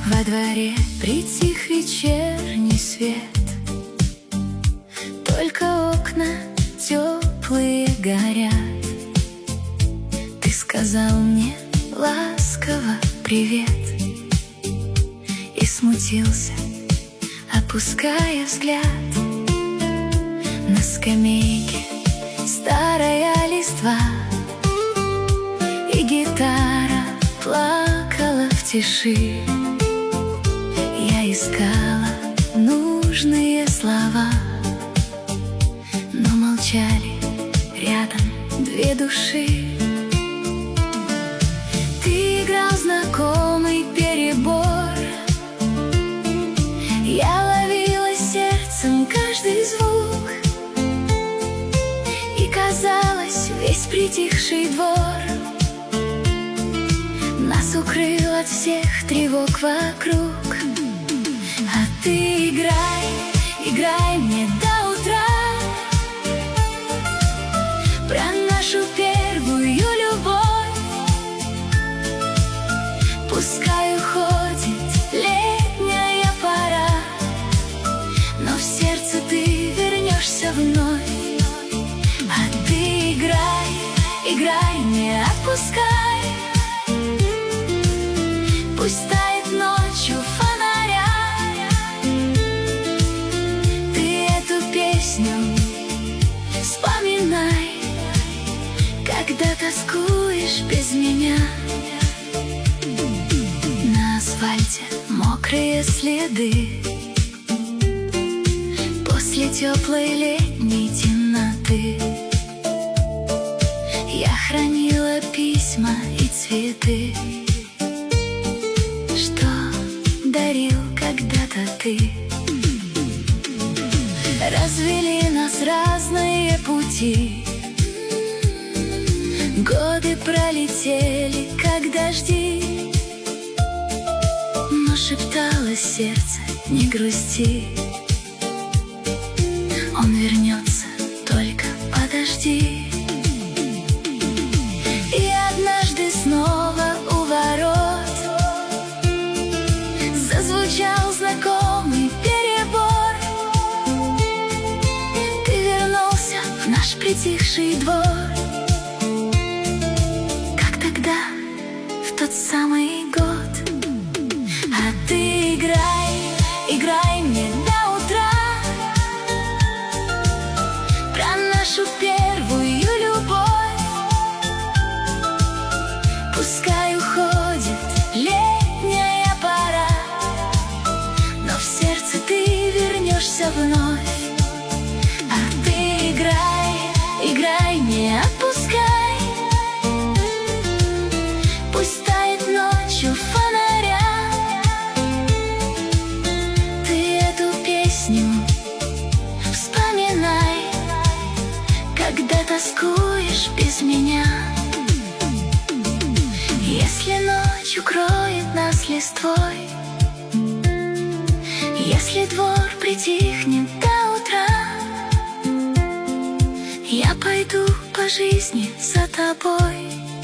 Во дворе притих вечерний свет, только окна теплые горят. Ты сказал мне ласково привет и смутился, опуская взгляд. На скамейке старая листва, и гитара плакала в тиши. Я искала нужные слова, но молчали рядом две души. Ты играл знакомый перебор, я ловила сердцем каждый звук, и казалось, весь притихший двор нас укрыл от всех тревог вокруг. А ты играй, играй мне до утра про нашу первую любовь. Пускай уходит летняя пора, но в сердце ты вернешься вновь. А ты играй, играй, не отпускай. Пусть тает ночью фонаря, ты эту песню вспоминай, когда тоскуешь без меня. На асфальте мокрые следы после теплой летней темноты. Я хранила письма и цветы, что дарил когда-то ты. Развели нас разные пути, годы пролетели, как дожди, но шептало сердце: не грусти, он вернется, только подожди. И однажды снова у ворот зазвучал знакомый перебор. Ты вернулся в наш притихший двор, как тогда, в тот самый год. А ты играй, играй мне до утра про нашу первую любовь. Пускай уходит летняя пора, но в сердце ты вернешься вновь. А ты играй, играй, не отпускай. Пусть тает ночью фонаря, ты эту песню вспоминай, когда тоскуешь без меня. Если ночь укроет нас листвой, если двор притихнет до утра, я пойду по жизни за тобой.